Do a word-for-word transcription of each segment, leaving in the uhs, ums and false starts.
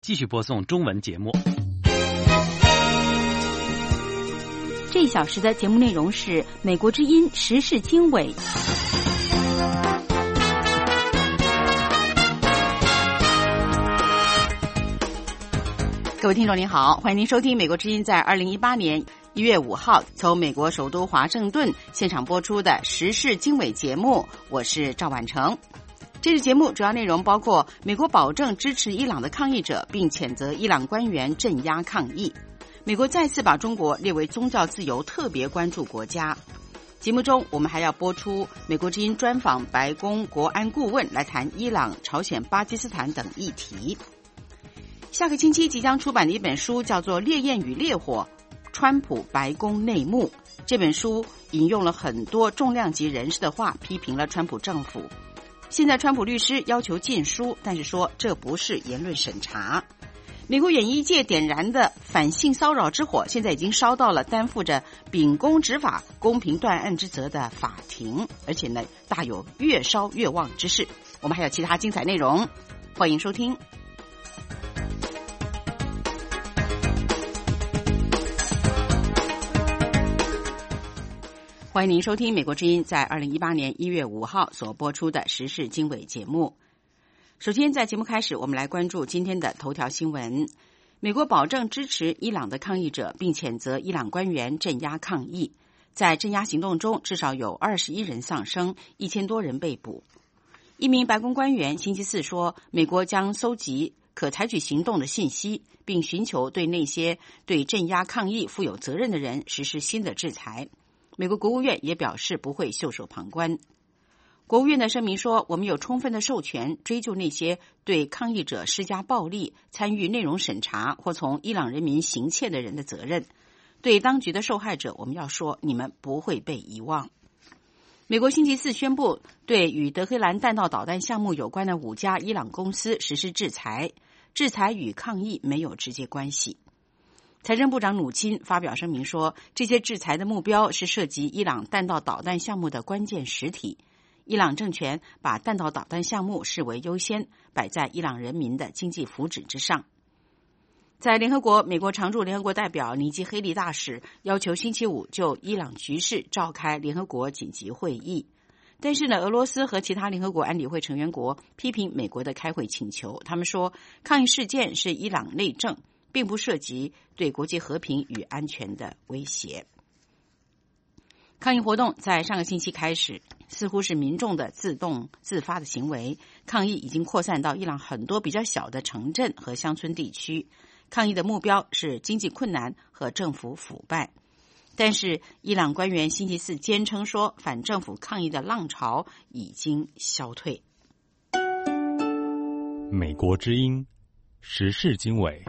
继续播送中文节目。 这一小时的节目内容是美国之音时事经纬。各位听众您好，欢迎您收听美国之音在二零一八年一月五号从美国首都华盛顿现场播出的时事经纬节目，我是赵婉成。这次节目主要内容包括美国保证支持伊朗的抗议者，并谴责伊朗官员镇压抗议；美国再次把中国列为宗教自由特别关注国家。节目中我们还要播出美国之音专访白宫国安顾问，来谈伊朗、朝鲜、巴基斯坦等议题。下个星期即将出版的一本书叫做《烈焰与烈火：川普白宫内幕》。这本书引用了很多重量级人士的话，批评了川普政府。现在川普律师要求禁书，但是说这不是言论审查。美国演艺界点燃的反性骚扰之火，现在已经烧到了担负着秉公执法、公平断案之责的法庭，而且呢，大有越烧越旺之势。我们还有其他精彩内容，欢迎收听。欢迎您收听美国之音在二零一八年一月五号所播出的时事经纬节目。首先在节目开始，我们来关注今天的头条新闻。美国保证支持伊朗的抗议者，并谴责伊朗官员镇压抗议。在镇压行动中，至少有二十一人丧生，一千多人被捕。一名白宫官员星期四说，美国将搜集可采取行动的信息，并寻求对那些对镇压抗议负有责任的人实施新的制裁。美国国务院也表示不会袖手旁观。国务院的声明说，我们有充分的授权追究那些对抗议者施加暴力、参与内容审查或从伊朗人民行窃的人的责任。对当局的受害者，我们要说，你们不会被遗忘。美国星期四宣布对与德黑兰弹道导弹项目有关的五家伊朗公司实施制裁，制裁与抗议没有直接关系。财政部长努钦发表声明说，这些制裁的目标是涉及伊朗弹道导弹项目的关键实体。伊朗政权把弹道导弹项目视为优先，摆在伊朗人民的经济福祉之上。在联合国，美国常驻联合国代表尼基·黑利大使要求星期五就伊朗局势召开联合国紧急会议，但是呢，俄罗斯和其他联合国安理会成员国批评美国的开会请求。他们说，抗议事件是伊朗内政，并不涉及对国际和平与安全的威胁。抗议活动在上个星期开始，似乎是民众的自动自发的行为。抗议已经扩散到伊朗很多比较小的城镇和乡村地区。抗议的目标是经济困难和政府腐败。但是伊朗官员星期四坚称说，反政府抗议的浪潮已经消退。 美国之音时事经纬。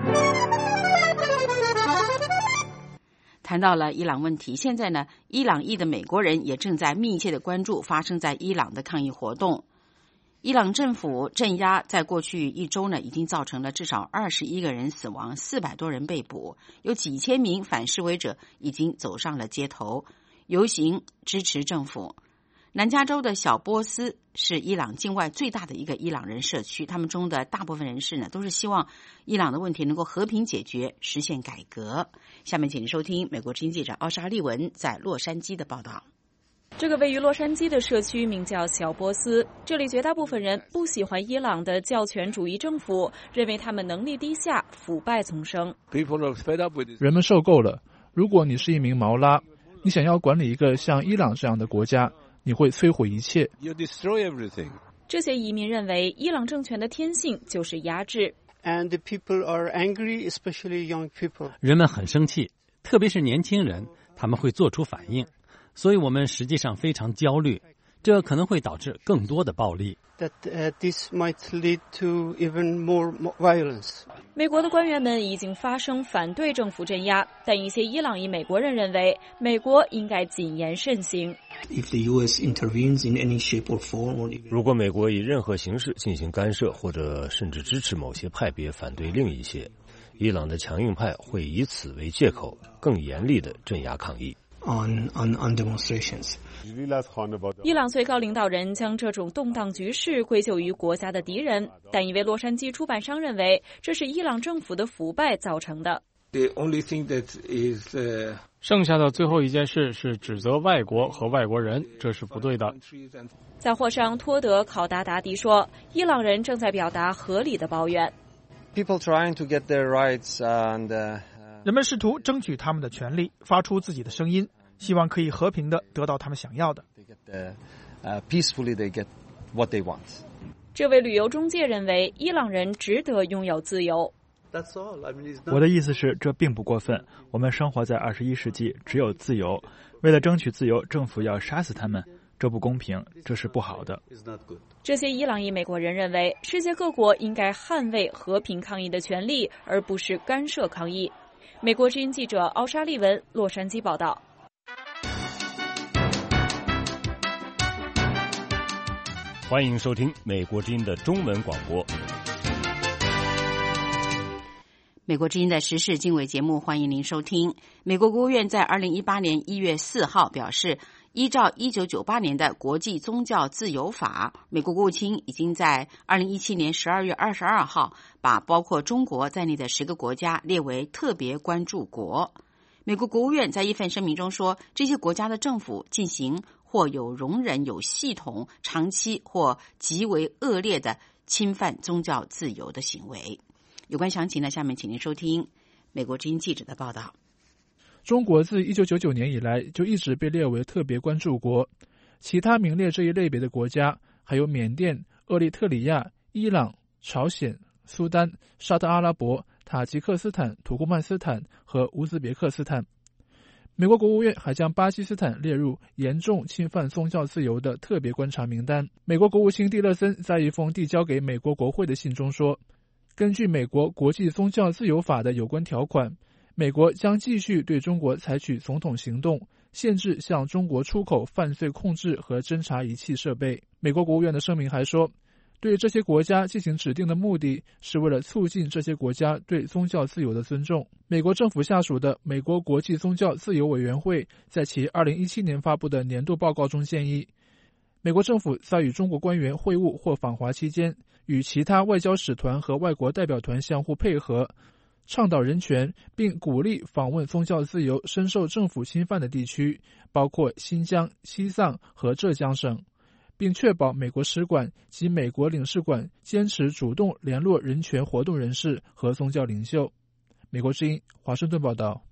谈到了伊朗问题，现在呢，伊朗裔的美国人也正在密切的关注发生在伊朗的抗议活动。伊朗政府镇压在过去一周呢，已经造成了至少二十一个人死亡，四百多人被捕，有几千名反示威者已经走上了街头游行支持政府。南加州的小波斯是伊朗境外最大的一个伊朗人社区，他们中的大部分人士呢，都是希望伊朗的问题能够和平解决，实现改革。下面请您收听美国之音记者奥莎丽文在洛杉矶的报道。 这个位于洛杉矶的社区名叫小波斯，这里绝大部分人不喜欢伊朗的教权主义政府，认为他们能力低下，腐败丛生。 人们受够了。如果你是一名毛拉，你想要管理一个像伊朗这样的国家，你会摧毁一切。 这些移民认为，伊朗政权的天性就是压制。 And the people are angry, especially young people. 人们很生气，特别是年轻人，他们会做出反应。所以我们实际上非常焦虑，这可能会导致更多的暴力。 That, uh, this might lead to even more violence. 美国的官员们已经发声反对政府镇压，但一些伊朗裔美国人认为，美国应该谨言慎行。 If the U S intervenes in any shape or form, or even... 如果美国以任何形式进行干涉，或者甚至支持某些派别反对另一些，伊朗的强硬派会以此为借口，更严厉地镇压抗议。 on, on, on demonstrations. 伊朗最高领导人将这种动荡局势归咎于国家的敌人，但一位洛杉矶出版商认为这是伊朗政府的腐败造成的。 The only thing that is, uh, 剩下的最后一件事是指责外国和外国人，这是不对的。 杂货商托德·考达达迪说，伊朗人正在表达合理的抱怨。 People trying to get their rights and, uh, 人们试图争取他们的权利，发出自己的声音，希望可以和平地得到他们想要的。 uh, uh, peacefully they get what they want. 这位旅游中介认为，伊朗人值得拥有自由。 That's all. I mean, it's not... 我的意思是，这并不过分。我们生活在二十一世纪，只有自由。为了争取自由，政府要杀死他们，这不公平，这是不好的。 这些伊朗裔美国人认为，世界各国应该捍卫和平抗议的权利，而不是干涉抗议。美国之音记者奥沙利文，洛杉矶报道。 欢迎收听美国之音的中文广播。 美国之音的时事经纬节目，欢迎您收听。美国国务院在二零一八年一月四号表示，依照一九九八年的国际宗教自由法，美国国务卿已经在二零一七年十二月二十二号把包括中国在内的十个国家列为特别关注国。美国国务院在一份声明中说，这些国家的政府进行或有容忍有系统、长期或极为恶劣的侵犯宗教自由的行为。有关详情呢，下面请您收听美国之音记者的报道。 中国自一九九九年以来就一直被列为特别关注国，其他名列这一类别的国家还有缅甸、厄立特里亚、伊朗、朝鲜、苏丹、沙特阿拉伯、塔吉克斯坦、土库曼斯坦和乌兹别克斯坦。美国国务院还将巴基斯坦列入严重侵犯宗教自由的特别观察名单。美国国务卿蒂勒森在一封递交给美国国会的信中说，根据美国国际宗教自由法的有关条款，美国将继续对中国采取总统行动，限制向中国出口犯罪控制和侦查仪器设备。美国国务院的声明还说，对这些国家进行指定的目的是为了促进这些国家对宗教自由的尊重。美国政府下属的美国国际宗教自由委员会在其二零一七年发布的年度报告中建议，美国政府在与中国官员会晤或访华期间，与其他外交使团和外国代表团相互配合，倡导人权，并鼓励访问宗教自由深受政府侵犯的地区，包括新疆、西藏和浙江省，并确保美国使馆及美国领事馆坚持主动联络人权活动人士和宗教领袖。美国之音华盛顿报道。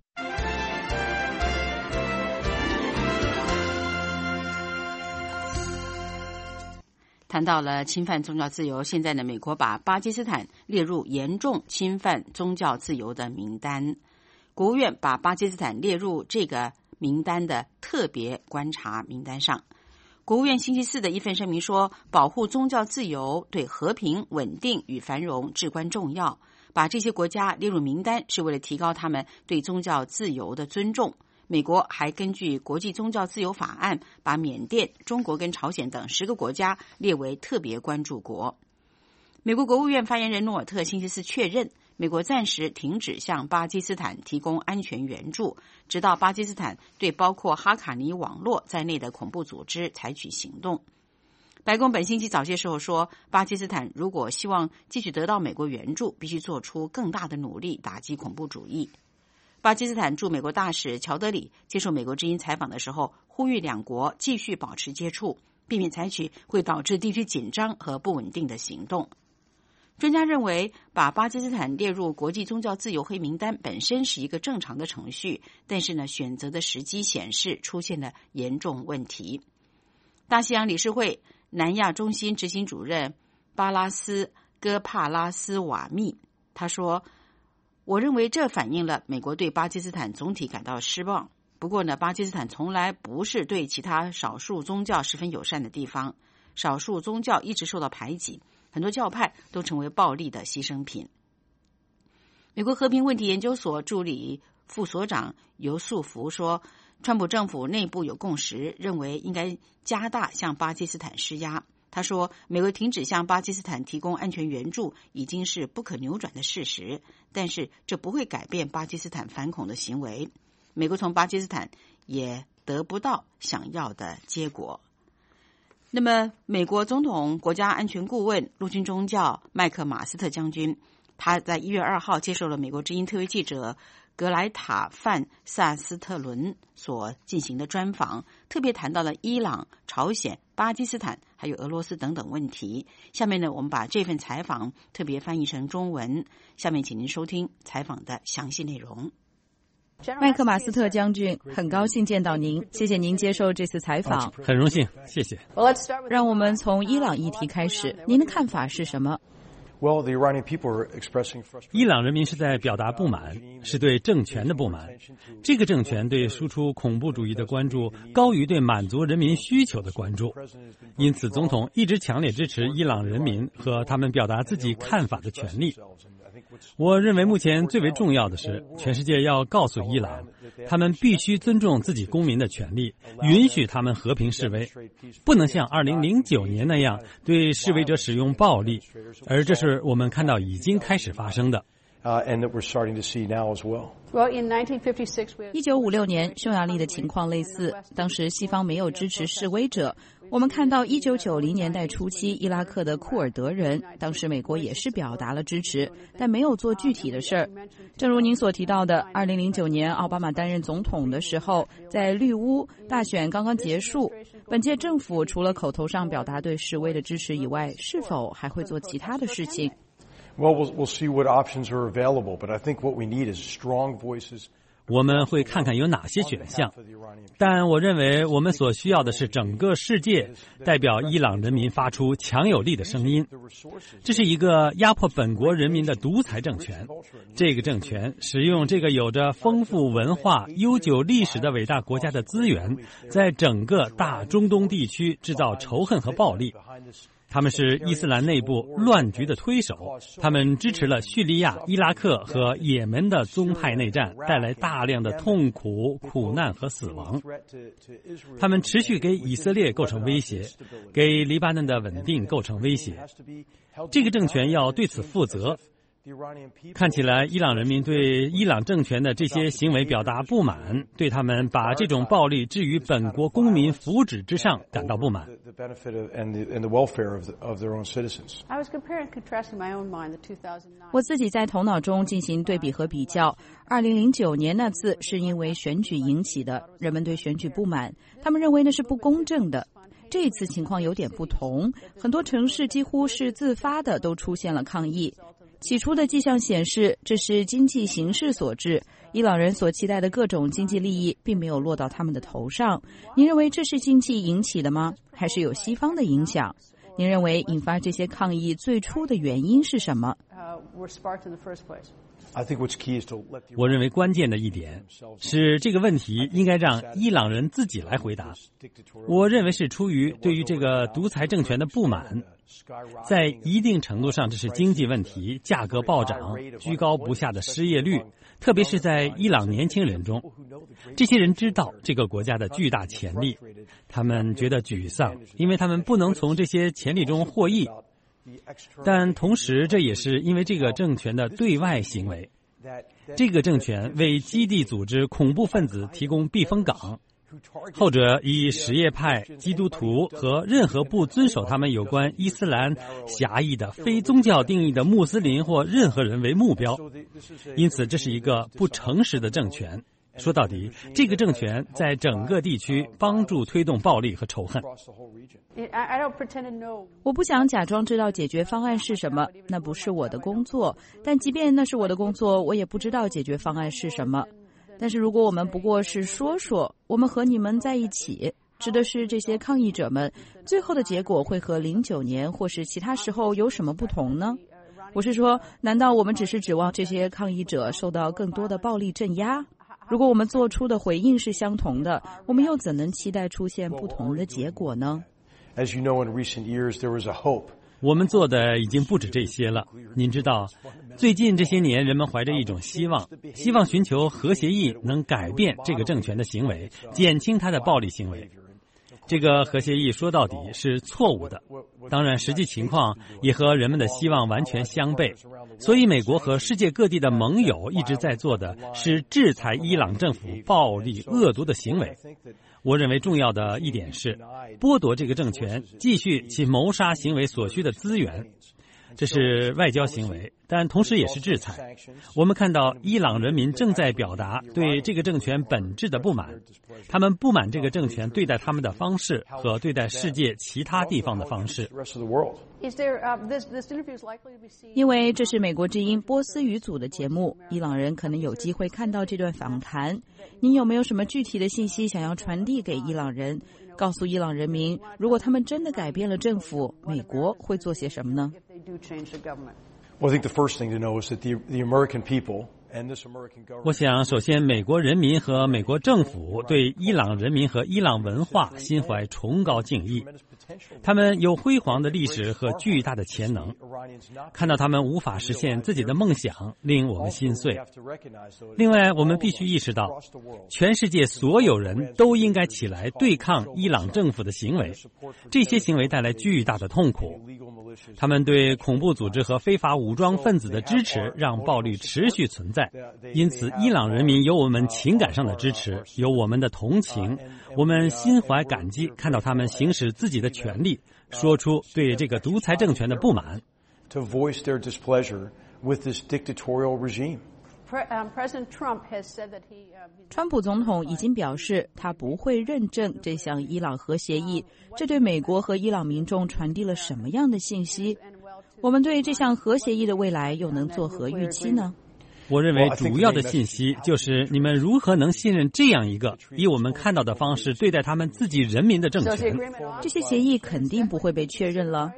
谈到了侵犯宗教自由，现在呢，美国把巴基斯坦列入严重侵犯宗教自由的名单。国务院把巴基斯坦列入这个名单的特别观察名单上。国务院星期四的一份声明说，保护宗教自由对和平、稳定与繁荣至关重要。把这些国家列入名单是为了提高他们对宗教自由的尊重。美国还根据国际宗教自由法案，把缅甸、中国跟朝鲜等十个国家列为特别关注国。美国国务院发言人诺尔特星期四确认，美国暂时停止向巴基斯坦提供安全援助，直到巴基斯坦对包括哈卡尼网络在内的恐怖组织采取行动。白宫本星期早些时候说，巴基斯坦如果希望继续得到美国援助，必须做出更大的努力打击恐怖主义。巴基斯坦驻美国大使乔德里接受美国之音采访的时候，呼吁两国继续保持接触，避免采取会导致地区紧张和不稳定的行动。专家认为，把巴基斯坦列入国际宗教自由黑名单本身是一个正常的程序，但是呢，选择的时机显示出现了严重问题。大西洋理事会南亚中心执行主任巴拉斯·戈帕拉斯瓦密他说，我认为这反映了美国对巴基斯坦总体感到失望。不过呢，巴基斯坦从来不是对其他少数宗教十分友善的地方，少数宗教一直受到排挤，很多教派都成为暴力的牺牲品。美国和平问题研究所助理副所长尤素福说，川普政府内部有共识，认为应该加大向巴基斯坦施压。他说，美国停止向巴基斯坦提供安全援助已经是不可扭转的事实，但是这不会改变巴基斯坦反恐的行为。美国从巴基斯坦也得不到想要的结果。那么，美国总统国家安全顾问、陆军中将麦克马斯特将军，他在一月二号接受了美国之音特约记者格莱塔范萨斯特伦所进行的专访，特别谈到了伊朗、朝鲜、巴基斯坦还有俄罗斯等等问题。下面呢，我们把这份采访特别翻译成中文，下面请您收听采访的详细内容。 麦克马斯特将军，很高兴见到您，谢谢您接受这次采访。 很荣幸，谢谢。 让我们从伊朗议题开始，您的看法是什么？ 伊朗人民是在表达不满，是对政权的不满。这个政权对输出恐怖主义的关注高于对满足人民需求的关注，因此总统一直强烈支持伊朗人民和他们表达自己看法的权利。我认为目前最为重要的是，全世界要告诉伊朗，他们必须尊重自己公民的权利，允许他们和平示威，不能像二零零九年那样对示威者使用暴力，而这是我们看到已经开始发生的。 一九五六年匈牙利的情况类似，当时西方没有支持示威者。我们看到一九九零年代初期伊拉克的库尔德人，当时美国也是表达了支持，但没有做具体的事儿。正如您所提到的，二零零九年奥巴马担任总统的时候，在绿屋大选刚刚结束，本届政府除了口头上表达对示威的支持以外，是否还会做其他的事情 ？Well, we'll, we'll see what options are available, but I think what we need is strong voices. 我们会看看有哪些选项，但我认为我们所需要的是整个世界代表伊朗人民发出强有力的声音。这是一个压迫本国人民的独裁政权，这个政权使用这个有着丰富文化、悠久历史的伟大国家的资源，在整个大中东地区制造仇恨和暴力。他们是伊斯兰内部乱局的推手，他们支持了叙利亚、伊拉克和也门的宗派内战，带来大量的痛苦、苦难和死亡。他们持续给以色列构成威胁，给黎巴嫩的稳定构成威胁。这个政权要对此负责。看起来伊朗人民对伊朗政权的这些行为表达不满，对他们把这种暴力置于本国公民福祉之上感到不满。 我自己在头脑中进行对比和比较。二零零九年那次是因为选举引起的，人们对选举不满，他们认为那是不公正的。这一次情况有点不同，很多城市几乎是自发的都出现了抗议。起初的迹象显示，这是经济形势所致，伊朗人所期待的各种经济利益并没有落到他们的头上。您认为这是经济引起的吗？还是有西方的影响？您认为引发这些抗议最初的原因是什么？ 我认为关键的一点是，这个问题应该让伊朗人自己来回答。我认为是出于对于这个独裁政权的不满，在一定程度上这是经济问题，价格暴涨，居高不下的失业率，特别是在伊朗年轻人中。这些人知道这个国家的巨大潜力，他们觉得沮丧，因为他们不能从这些潜力中获益。但同时这也是因为这个政权的对外行为，这个政权为基地组织恐怖分子提供避风港，后者以什叶派、基督徒和任何不遵守他们有关伊斯兰狭义的非宗教定义的穆斯林或任何人为目标，因此这是一个不诚实的政权。说到底，这个政权在整个地区帮助推动暴力和仇恨。 我不想假装知道解决方案是什么，那不是我的工作。但即便那是我的工作，我也不知道解决方案是什么。但是如果我们不过是说说，我们和你们在一起，指的是这些抗议者们，最后的结果会和零九年或是其他时候有什么不同呢？我是说，难道我们只是指望这些抗议者受到更多的暴力镇压？如果我们做出的回应是相同的，我们又怎能期待出现不同的结果呢？ 我们做的已经不止这些了。您知道，最近这些年人们怀着一种希望，希望寻求核协议能改变这个政权的行为，减轻他的暴力行为。 这个核协议说到底是错误的，当然实际情况也和人们的希望完全相悖。所以美国和世界各地的盟友一直在做的是制裁伊朗政府暴力恶毒的行为。我认为重要的一点是剥夺这个政权继续其谋杀行为所需的资源，这是外交行为，但同时也是制裁。我们看到伊朗人民正在表达对这个政权本质的不满，他们不满这个政权对待他们的方式和对待世界其他地方的方式。 因为这是美国之音波斯语组的节目，伊朗人可能有机会看到这段访谈。您有没有什么具体的信息想要传递给伊朗人，告诉伊朗人民，如果他们真的改变了政府，美国会做些什么呢？ Well, I think the first thing to know is that the, the American people ，我想，首先，美国人民和美国政府对伊朗人民和伊朗文化心怀崇高敬意，他们有辉煌的历史和巨大的潜能。看到他们无法实现自己的梦想，令我们心碎。另外，我们必须意识到，全世界所有人都应该起来对抗伊朗政府的行为，这些行为带来巨大的痛苦。他们对恐怖组织和非法武装分子的支持，让暴力持续存在。因此，伊朗人民有我们情感上的支持，有我们的同情，我们心怀感激，看到他们行使自己的权利，说出对这个独裁政权的不满。 To voice their displeasure with this dictatorial regime. 川普总统已经表示，他不会认证这项伊朗核协议，这对美国和伊朗民众传递了什么样的信息？我们对这项核协议的未来又能作何预期呢？ 我认为主要的信息就是你们如何能信任这样一个以我们看到的方式对待他们自己人民的政权。 这些协议肯定不会被确认了。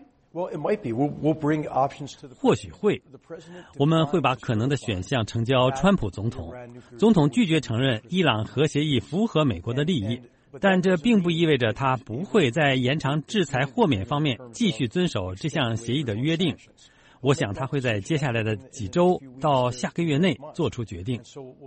或许会，我们会把可能的选项呈交川普总统。总统拒绝承认伊朗核协议符合美国的利益，但这并不意味着他不会在延长制裁豁免方面继续遵守这项协议的约定。我想他会在接下来的几周到下个月内做出决定。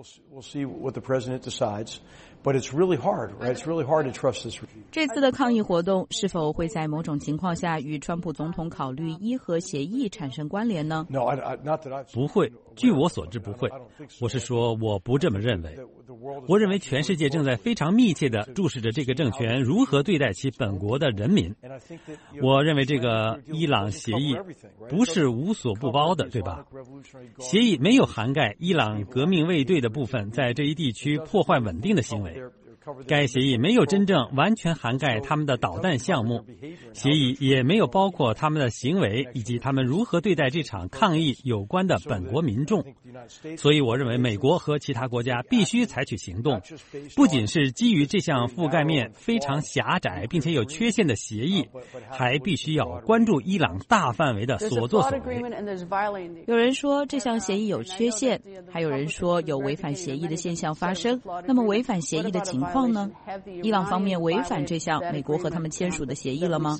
这次的抗议活动是否会在某种情况下与川普总统考虑伊核协议产生关联呢？ 不会，据我所知不会。我是说，我不这么认为。我认为全世界正在非常密切地注视着这个政权如何对待其本国的人民。我认为这个伊朗协议不是无所不包的，对吧？协议没有涵盖伊朗革命卫队的部分在这一地区破坏稳定的行为。该协议没有真正完全涵盖他们的导弹项目，协议也没有包括他们的行为以及他们如何对待这场抗议有关的本国民众。所以我认为美国和其他国家必须采取行动，不仅是基于这项覆盖面非常狭窄并且有缺陷的协议，还必须要关注伊朗大范围的所作所为。 有人说这项协议有缺陷，还有人说有违反协议的现象发生。那么违反协议的情况呢？伊朗方面违反这项美国和他们签署的协议了吗？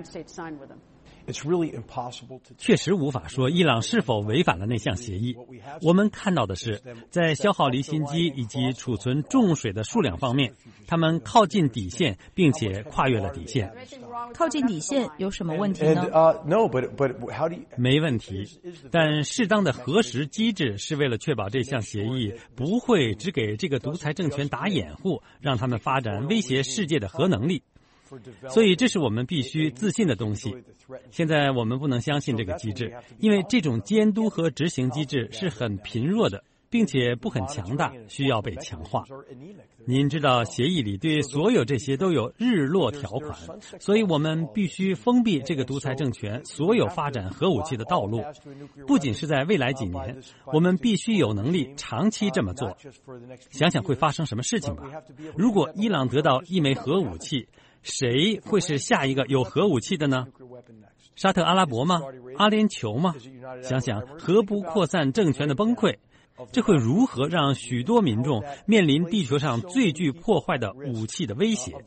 确实无法说伊朗是否违反了那项协议。我们看到的是，在消耗离心机以及储存重水的数量方面，他们靠近底线，并且跨越了底线。 靠近底线有什么问题呢？ 没问题，但适当的核实机制是为了确保这项协议不会只给这个独裁政权打掩护，让他们发展威胁世界的核能力。所以这是我们必须自信的东西。现在我们不能相信这个机制，因为这种监督和执行机制是很贫弱的，并且不很强大，需要被强化。您知道协议里对所有这些都有日落条款，所以我们必须封闭这个独裁政权所有发展核武器的道路。不仅是在未来几年，我们必须有能力长期这么做。想想会发生什么事情吧。如果伊朗得到一枚核武器，谁会是下一个有核武器的呢？沙特阿拉伯吗？阿联酋吗？想想核不扩散政权的崩溃，这会如何让许多民众面临地球上最具破坏的武器的威胁？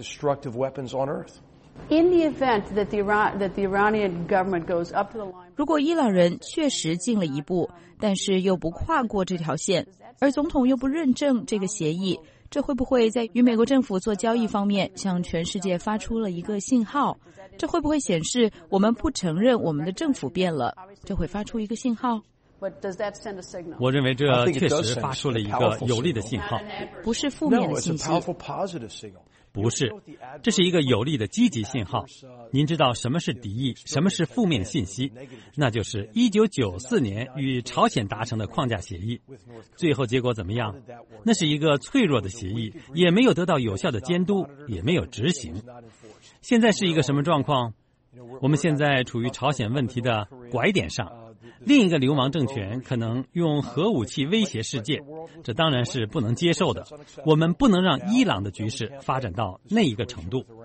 如果伊朗人确实进了一步，但是又不跨过这条线，而总统又不认证这个协议， 这会不会在与美国政府做交易方面向全世界发出了一个信号？这会不会显示我们不承认我们的政府变了？这会发出一个信号？ 我认为这确实发出了一个有力的信号， 不是负面的信息。 不是，这是一个有力的积极信号。您知道什么是敌意，什么是负面信息？那就是一九九四年与朝鲜达成的框架协议，最后结果怎么样？那是一个脆弱的协议，也没有得到有效的监督，也没有执行。现在是一个什么状况？我们现在处于朝鲜问题的拐点上，另一个流氓政权可能用核武器威胁世界，这当然是不能接受的。我们不能让伊朗的局势发展到那一个程度。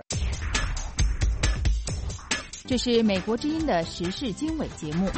这是美国之音的时事经纬节目。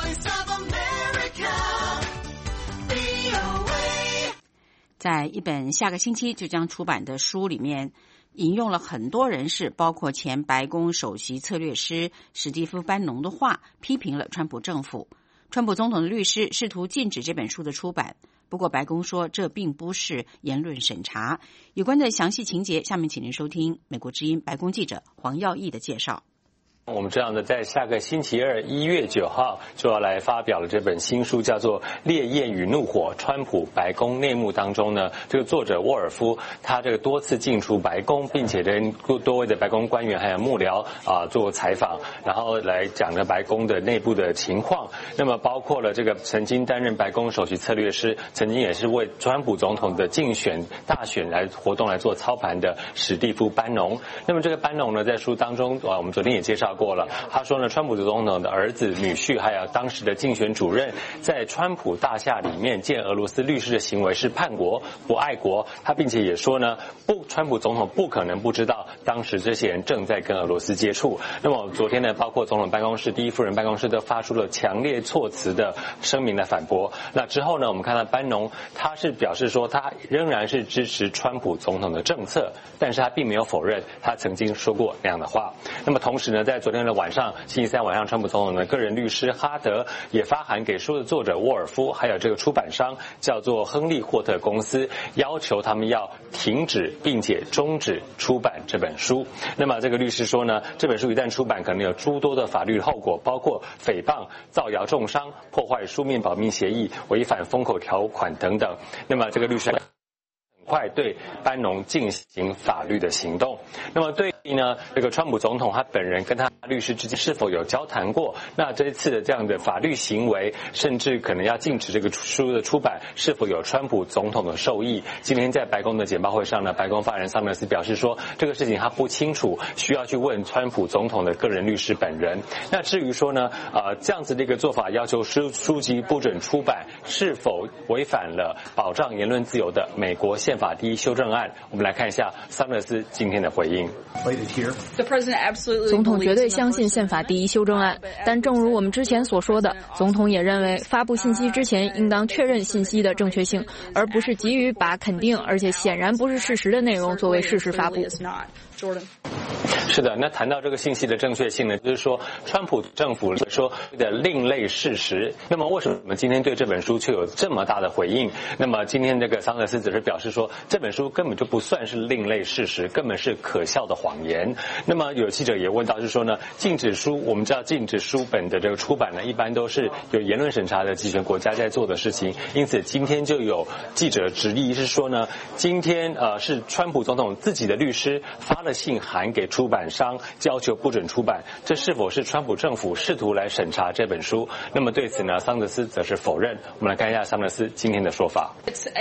在一本下个星期就将出版的书里面，引用了很多人士，包括前白宫首席策略师史蒂夫·班农的话，批评了川普政府。川普总统的律师试图禁止这本书的出版，不过白宫说这并不是言论审查。有关的详细情节，下面请您收听美国之音白宫记者黄耀义的介绍。 我们这样的在下个星期二一月九号就要来发表了这本新书，叫做《烈焰与怒火：川普白宫内幕》当中呢，这个作者沃尔夫他这个多次进出白宫，并且跟多位的白宫官员还有幕僚啊做采访，然后来讲了白宫的内部的情况。那么包括了这个曾经担任白宫首席策略师，曾经也是为川普总统的竞选大选来活动来做操盘的史蒂夫·班农。那么这个班农呢，在书当中啊，我们昨天也介绍过了，他说呢，川普总统的儿子、女婿还有当时的竞选主任，在川普大厦里面见俄罗斯律师的行为是叛国、不爱国。他并且也说呢，不，川普总统不可能不知道当时这些人正在跟俄罗斯接触。那么昨天呢，包括总统办公室、第一夫人办公室都发出了强烈措辞的声明来反驳。那之后呢，我们看到班农他是表示说，他仍然是支持川普总统的政策，但是他并没有否认他曾经说过那样的话。那么同时呢，在昨天的晚上，星期三晚上，川普总统的个人律师哈德也发函给书的作者沃尔夫，还有这个出版商叫做亨利霍特公司，要求他们要停止并且终止出版这本书。那么这个律师说呢，这本书一旦出版，可能有诸多的法律后果，包括诽谤、造谣重伤、破坏书面保密协议、违反封口条款等等。那么这个律师很快对班农进行法律的行动。那么对于呢，这个川普总统他本人跟他律师之间是否有交谈过？那这一次的这样的法律行为，甚至可能要禁止这个书的出版，是否有川普总统的授意？今天在白宫的简报会上呢，白宫发言人桑德斯表示说，这个事情他不清楚，需要去问川普总统的个人律师本人。那至于说呢，呃，这样子的一个做法，要求书书籍不准出版，是否违反了保障言论自由的美国宪法第一修正案？我们来看一下桑德斯今天的回应。 总统绝对相信宪法第一修正案，但正如我们之前所说的，总统也认为发布信息之前应当确认信息的正确性，而不是急于把肯定而且显然不是事实的内容作为事实发布。 是的，那谈到这个信息的正确性呢，就是说川普政府说的另类事实。那么为什么我们今天对这本书却有这么大的回应？那么今天这个桑德斯则是表示说，这本书根本就不算是另类事实，根本是可笑的谎言。那么有记者也问到，就是说呢，禁止书，我们知道禁止书本的这个出版呢，一般都是有言论审查的集权国家在做的事情。因此今天就有记者质疑是说呢，今天呃是川普总统自己的律师发了信函给出版商，要求不准出版，这是否是川普政府试图来审查这本书？那么对此呢，桑德斯则是否认。我们来看一下桑德斯今天的说法。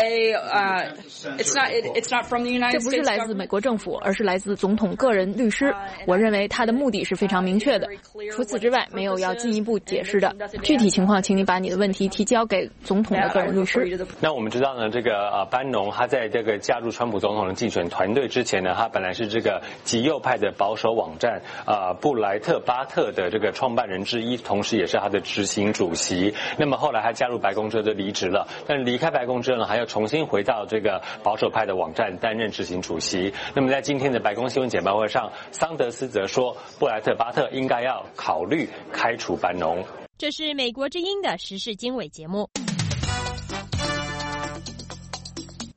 这不是来自美国政府，而是来自总统个人律师。我认为他的目的是非常明确的，除此之外没有要进一步解释的。具体情况请你把你的问题提交给总统的个人律师。 那我们知道呢，这个呃班农他在这个加入川普总统的竞选团队之前呢，他本来是这个极右派的保守网站啊、呃、布莱特巴特的这个创办人之一，同时也是他的执行主席。那么后来他加入白宫之后就离职了，但是离开白宫之后呢，还要重新回到这个保守派的网站担任执行主席。那么在今天的白宫新闻简报会上，桑德斯则说，布莱特巴特应该要考虑开除班农。 这是美国之音的时事经纬节目。 好，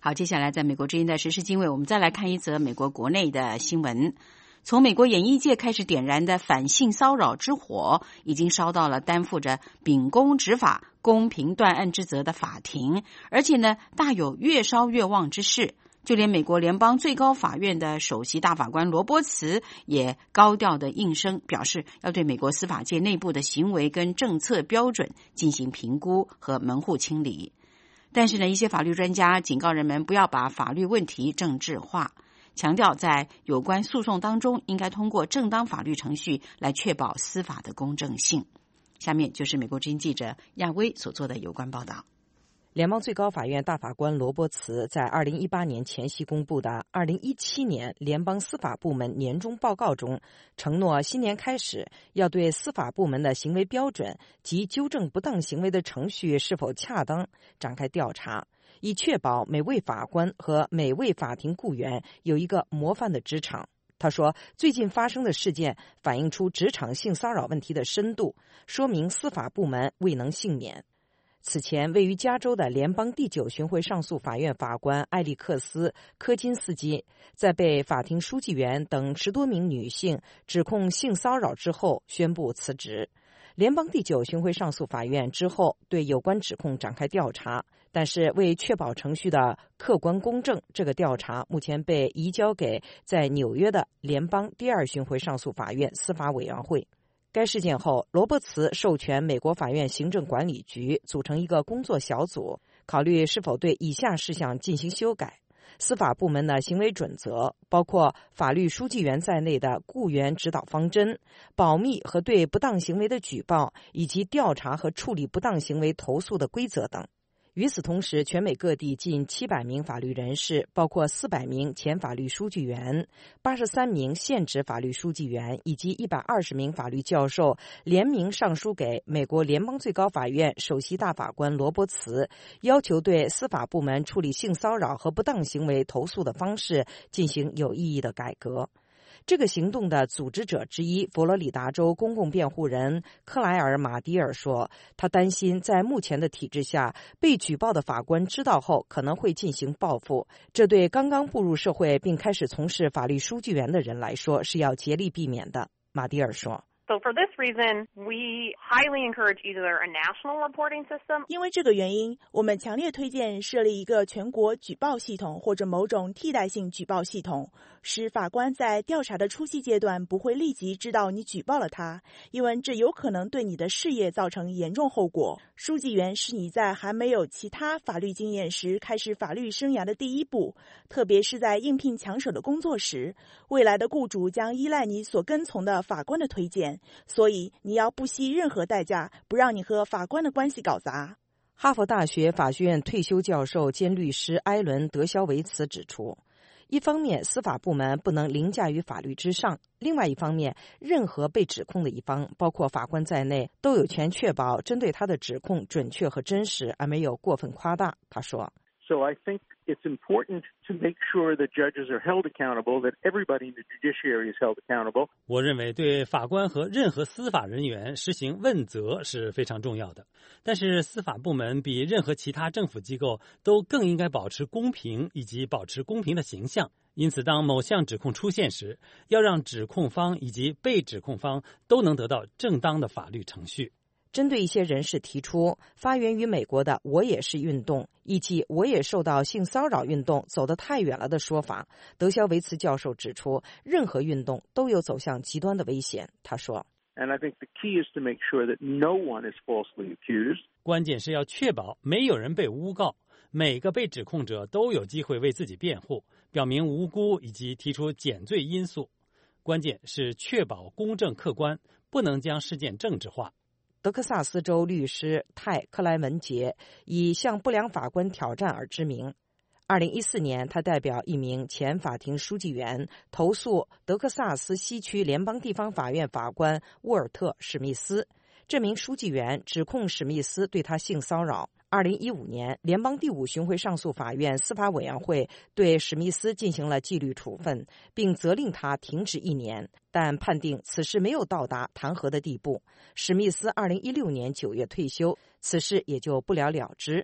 好，接下来在美国之音的时事经纬，我们再来看一则美国国内的新闻。从美国演艺界开始点燃的反性骚扰之火，已经烧到了担负着秉公执法、公平断案之责的法庭，而且呢，大有越烧越旺之势。就连美国联邦最高法院的首席大法官罗伯茨也高调的应声，表示要对美国司法界内部的行为跟政策标准进行评估和门户清理。但是呢，一些法律专家警告人们不要把法律问题政治化，强调在有关诉讼当中应该通过正当法律程序来确保司法的公正性。下面就是美国之音记者亚威所做的有关报道。 联邦最高法院大法官罗伯茨在二零一八年前夕公布的二零一七年联邦司法部门年终报告中，承诺新年开始要对司法部门的行为标准及纠正不当行为的程序是否恰当展开调查，以确保每位法官和每位法庭雇员有一个模范的职场。他说，最近发生的事件反映出职场性骚扰问题的深度，说明司法部门未能幸免。此前，位于加州的联邦第九巡回上诉法院法官艾利克斯·科金斯基在被法庭书记员等十多名女性指控性骚扰之后宣布辞职。联邦第九巡回上诉法院之后对有关指控展开调查，但是为确保程序的客观公正，这个调查目前被移交给在纽约的联邦第二巡回上诉法院司法委员会。该事件后，罗伯茨授权美国法院行政管理局组成一个工作小组，考虑是否对以下事项进行修改：司法部门的行为准则，包括法律书记员在内的雇员指导方针、保密和对不当行为的举报，以及调查和处理不当行为投诉的规则等。与此同时，全美各地近七百名法律人士，包括四百名前法律书记员、八十三名现职法律书记员以及一百二十名法律教授，联名上书给美国联邦最高法院首席大法官罗伯茨，要求对司法部门处理性骚扰和不当行为投诉的方式进行有意义的改革。这个行动的组织者之一，佛罗里达州公共辩护人克莱尔·马迪尔说，他担心在目前的体制下，被举报的法官知道后可能会进行报复，这对刚刚步入社会并开始从事法律书记员的人来说是要竭力避免的。马迪尔说。 So for this reason, we highly encourage either a national reporting system. 因为这个原因，我们强烈推荐设立一个全国举报系统或者某种替代性举报系统，使法官在调查的初期阶段不会立即知道你举报了他，因为这有可能对你的事业造成严重后果。书记员是你在还没有其他法律经验时开始法律生涯的第一步，特别是在应聘抢手的工作时，未来的雇主将依赖你所跟从的法官的推荐。所以你要不惜任何代价，不让你和法官的关系搞砸。 哈佛大学法学院退休教授兼律师埃伦·德肖维茨指出，一方面司法部门不能凌驾于法律之上，另外一方面任何被指控的一方，包括法官在内，都有权确保针对他的指控准确和真实，而没有过分夸大。他说 So I think it's important to make sure that judges are held accountable, that everybody in the judiciary is held accountable. 我认为对法官和任何司法人员实行问责是非常重要的，但是司法部门比任何其他政府机构都更应该保持公平以及保持公平的形象。因此，当某项指控出现时，要让指控方以及被指控方都能得到正当的法律程序。 针对一些人士提出发源于美国的我也是运动以及我也受到性骚扰运动走得太远了的说法，德肖维茨教授指出，任何运动都有走向极端的危险。他说 And I think the key is to make sure that no one is falsely accused. 关键是要确保没有人被诬告，每个被指控者都有机会为自己辩护，表明无辜以及提出减罪因素。关键是确保公正客观，不能将事件政治化。 德克萨斯州律师泰·克莱文杰以向不良法官挑战而知名。二零一四年，他代表一名前法庭书记员投诉德克萨斯西区联邦地方法院法官沃尔特·史密斯。这名书记员指控史密斯对他性骚扰。二零一五年，联邦第五巡回上诉法院司法委员会对史密斯进行了纪律处分，并责令他停职一年，但判定此事没有到达弹劾的地步。史密斯二零一六年九月退休，此事也就不了了之。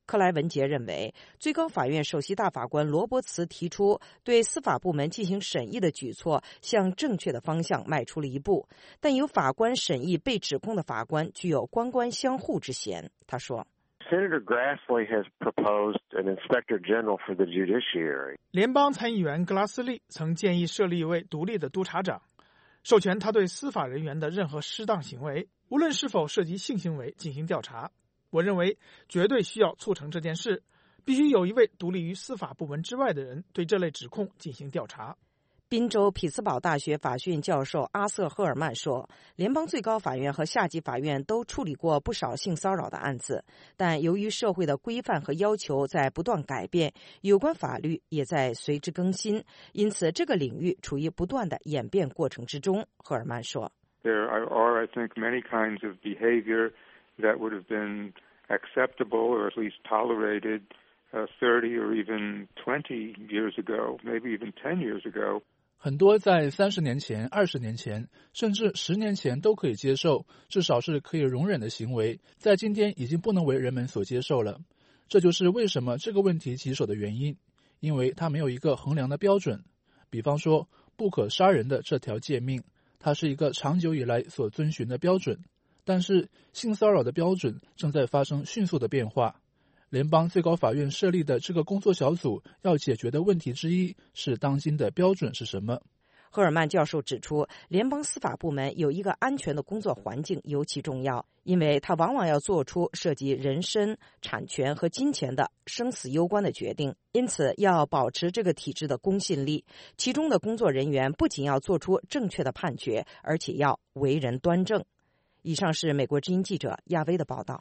克莱文杰认为，最高法院首席大法官罗伯茨提出对司法部门进行审议的举措向正确的方向迈出了一步，但由法官审议被指控的法官具有官官相护之嫌。他说 Senator Grassley has proposed an inspector general for the judiciary. 联邦参议员格拉斯利曾建议设立一位独立的督察长，授权他对司法人员的任何失当行为，无论是否涉及性行为进行调查。我认为绝对需要促成这件事，必须有一位独立于司法部门之外的人对这类指控进行调查。 宾州匹兹堡大学法学院教授阿瑟·赫尔曼说，联邦最高法院和下级法院都处理过不少性骚扰的案子，但由于社会的规范和要求在不断改变，有关法律也在随之更新，因此这个领域处于不断的演变过程之中。赫尔曼说 There are, I think, many kinds of behavior that would have been acceptable or at least tolerated uh, thirty or even twenty years ago, maybe even ten years ago. 很多在三十年前、二十年前，甚至十年前都可以接受，至少是可以容忍的行为，在今天已经不能为人们所接受了。这就是为什么这个问题棘手的原因，因为它没有一个衡量的标准。比方说，不可杀人的这条诫命，它是一个长久以来所遵循的标准。但是性骚扰的标准正在发生迅速的变化。联邦最高法院设立的这个工作小组要解决的问题之一是当今的标准是什么。 赫尔曼教授指出，联邦司法部门有一个安全的工作环境尤其重要，因为它往往要做出涉及人身、产权和金钱的生死攸关的决定，因此要保持这个体制的公信力。其中的工作人员不仅要做出正确的判决，而且要为人端正。以上是美国之音记者亚薇的报道。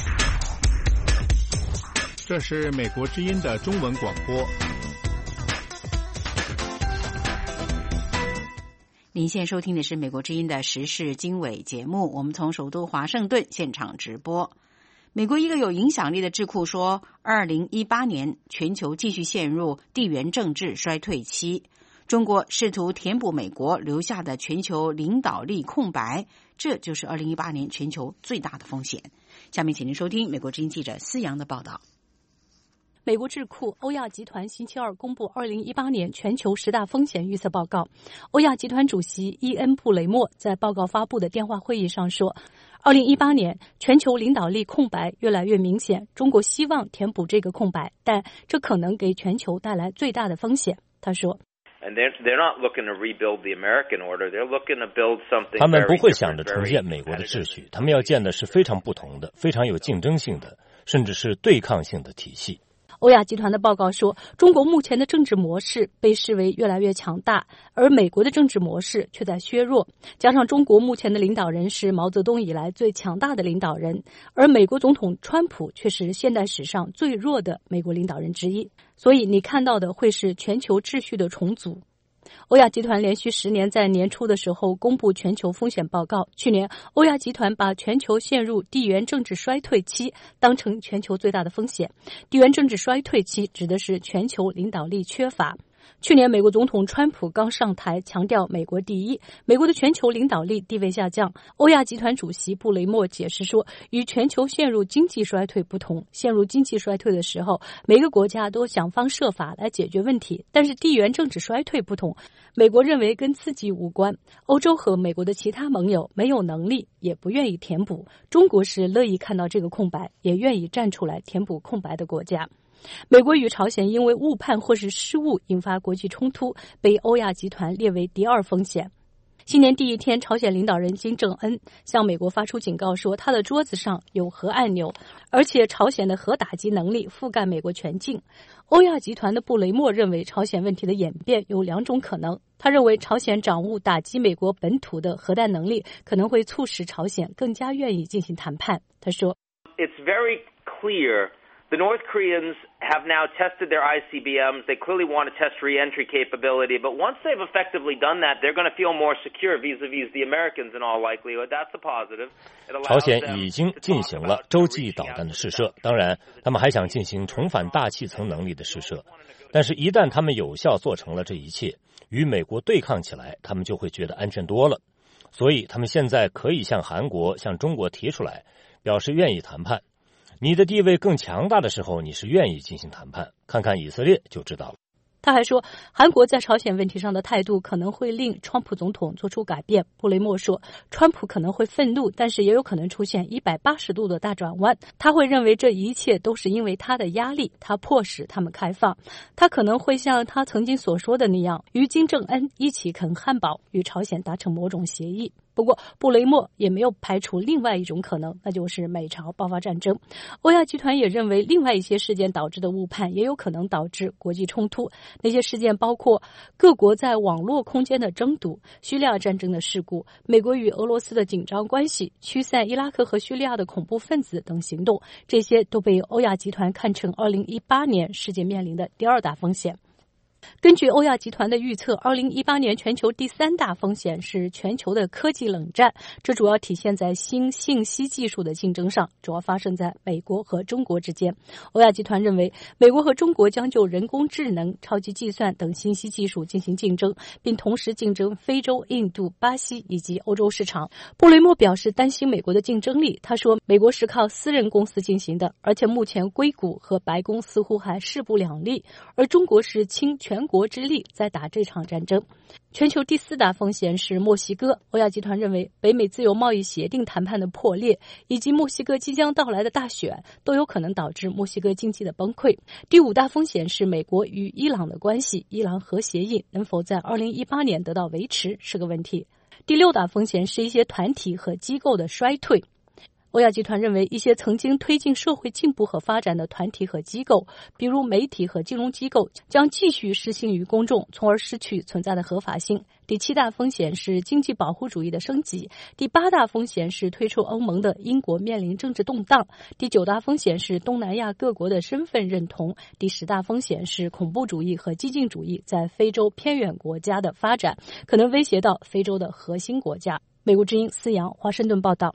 这是美国之音的中文广播。 您现在收听的是美国之音的时事经纬节目，我们从首都华盛顿现场直播。美国一个有影响力的智库说，二零一八年全球继续陷入地缘政治衰退期，中国试图填补美国留下的全球领导力空白，这就是二零一八年全球最大的风险。下面请您收听美国之音记者思阳的报道。 美国智库欧亚集团星期二公布二零一八年全球十大风险预测报告。欧亚集团主席伊恩·布雷默在报告发布的电话会议上说，二零一八年全球领导力空白越来越明显，中国希望填补这个空白，但这可能给全球带来最大的风险。他说， 他们不会想着重建美国的秩序，他们要建的是非常不同的、非常有竞争性的，甚至是对抗性的体系。 欧亚集团的报告说，中国目前的政治模式被视为越来越强大，而美国的政治模式却在削弱。加上中国目前的领导人是毛泽东以来最强大的领导人，而美国总统川普却是现代史上最弱的美国领导人之一。所以你看到的会是全球秩序的重组。欧亚集团连续十年在年初的时候公布全球风险报告。去年，欧亚集团把全球陷入地缘政治衰退期当成全球最大的风险。地缘政治衰退期指的是全球领导力缺乏。去年美国总统川普刚上台，强调美国第一，美国的全球领导力地位下降。欧亚集团主席布雷默解释说，与全球陷入经济衰退不同，陷入经济衰退的时候，每个国家都想方设法来解决问题，但是地缘政治衰退不同，美国认为跟自己无关，欧洲和美国的其他盟友没有能力，也不愿意填补。中国是乐意看到这个空白，也愿意站出来填补空白的国家。美国与朝鲜因为误判或是失误引发国际冲突，被欧亚集团列为第二风险。新年第一天，朝鲜领导人金正恩向美国发出警告说，他的桌子上有核按钮，而且朝鲜的核打击能力覆盖美国全境。欧亚集团的布雷默认为，朝鲜问题的演变有两种可能。他认为，朝鲜掌握打击美国本土的核弹能力，可能会促使朝鲜更加愿意进行谈判。他说 It's very clear.The North Koreans have now tested their I C B Ms. They clearly want to test re-entry capability, but once they've effectively done that, they're going to feel more secure vis-a-vis the Americans in all likelihood. That's a positive. 朝鲜已经进行了洲际导弹的试射，当然，他们还想进行重返大气层能力的试射。但是，一旦他们有效做成了这一切，与美国对抗起来，他们就会觉得安全多了。所以，他们现在可以向韩国、向中国提出来，表示愿意谈判。 你的地位更强大的时候，你是愿意进行谈判。看看以色列就知道了。 他还说，韩国在朝鲜问题上的态度可能会令川普总统做出改变。布雷默说，川普可能会愤怒，但是也有可能出现一百八十度的大转弯。他会认为这一切都是因为他的压力，他迫使他们开放。他可能会像他曾经所说的那样，与金正恩一起啃汉堡，与朝鲜达成某种协议。不过，布雷默也没有排除另外一种可能，那就是美朝爆发战争。欧亚集团也认为，另外一些事件导致的误判也有可能导致国际冲突。那些事件包括各国在网络空间的争夺、叙利亚战争的事故、美国与俄罗斯的紧张关系、驱散伊拉克和叙利亚的恐怖分子等行动，这些都被欧亚集团看成二零一八年世界面临的第二大风险。根据欧亚集团的预测，二零一八年全球第三大风险是全球的科技冷战，这主要体现在新信息技术的竞争上，主要发生在美国和中国之间。欧亚集团认为，美国和中国将就人工智能、超级计算等信息技术进行竞争，并同时竞争非洲、印度、巴西以及欧洲市场。布雷默表示担心美国的竞争力，他说，美国是靠私人公司进行的，而且目前硅谷和白宫似乎还势不两立，而中国是倾全国之力在打这场战争。全球第四大风险是墨西哥。欧亚集团认为，北美自由贸易协定谈判的破裂，以及墨西哥即将到来的大选，都有可能导致墨西哥经济的崩溃。第五大风险是美国与伊朗的关系，伊朗核协议能否在二零一八年得到维持是个问题。第六大风险是一些团体和机构的衰退。欧亚集团认为，一些曾经推进社会进步和发展的团体和机构，比如媒体和金融机构，将继续失信于公众，从而失去存在的合法性。第七大风险是经济保护主义的升级。第八大风险是退出欧盟的英国面临政治动荡。第九大风险是东南亚各国的身份认同。第十大风险是恐怖主义和激进主义在非洲偏远国家的发展，可能威胁到非洲的核心国家。美国之音思阳，华盛顿报道。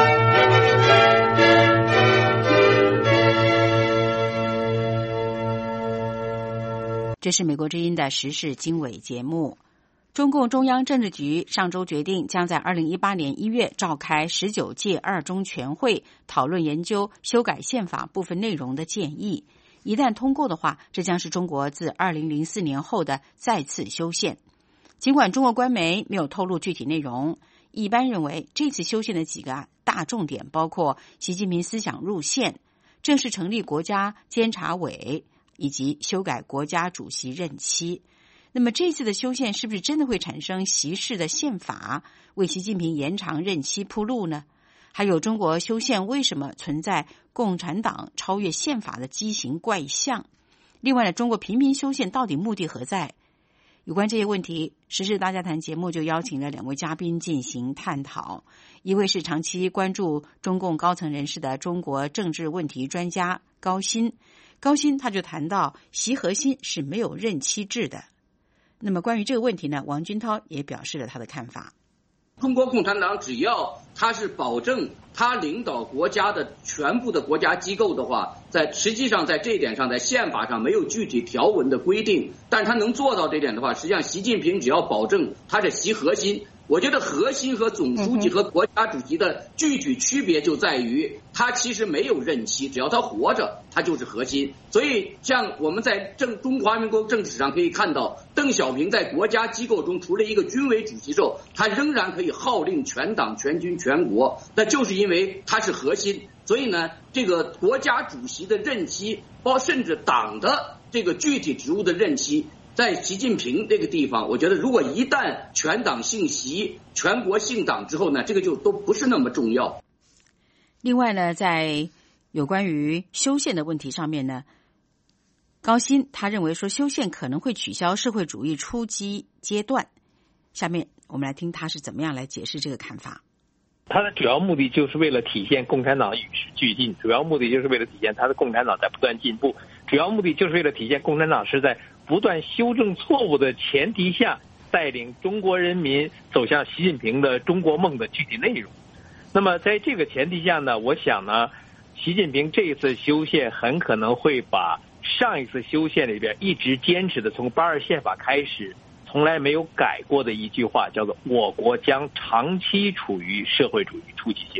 这是美国之音的时事经纬节目。中共中央政治局上周决定，将在二零一八年一月召开十九届二中全会，讨论研究修改宪法部分内容的建议。一旦通过的话，这将是中国自二零零四年后的再次修宪。尽管中国官媒没有透露具体内容，一般认为这次修宪的几个大重点包括习近平思想入宪、正式成立国家监察委以及修改国家主席任期。那么这次的修宪是不是真的会产生习式的宪法，为习近平延长任期铺路呢？还有中国修宪为什么存在共产党超越宪法的畸形怪象？另外呢，中国频频修宪到底目的何在？有关这些问题，时事大家谈节目就邀请了两位嘉宾进行探讨。一位是长期关注中共高层人士的中国政治问题专家高鑫。高鑫他就谈到，习核心是没有任期制的。那么关于这个问题呢，王军涛也表示了他的看法。 中国共产党只要他是保证他领导国家的全部的国家机构的话，在实际上在这一点上，在宪法上没有具体条文的规定，但是他能做到这点的话，实际上习近平只要保证他是习核心。我觉得核心和总书记和国家主席的具体区别就在于，他其实没有任期，只要他活着，他就是核心。所以像我们在政中华民国政治史上可以看到，邓小平在国家机构中除了一个军委主席之后，他仍然可以号令全党全军全国，那就是因为他是核心。所以呢，这个国家主席的任期，包甚至党的这个具体职务的任期，在习近平这个地方，我觉得如果一旦全党姓习、全国姓党之后呢，这个就都不是那么重要。 另外呢，在有关于修宪的问题上面呢，高鑫他认为说修宪可能会取消社会主义初级阶段。下面我们来听他是怎么样来解释这个看法。 它的主要目的就是为了体现共产党与时俱进，主要目的就是为了体现它的共产党在不断进步，主要目的就是为了体现共产党是在不断修正错误的前提下，带领中国人民走向习近平的中国梦的具体内容。那么在这个前提下呢，我想呢，习近平这一次修宪很可能会把上一次修宪里边一直坚持的从八二宪法开始从来没有改过的一句话，叫做我国将长期处于社会主义初级阶段。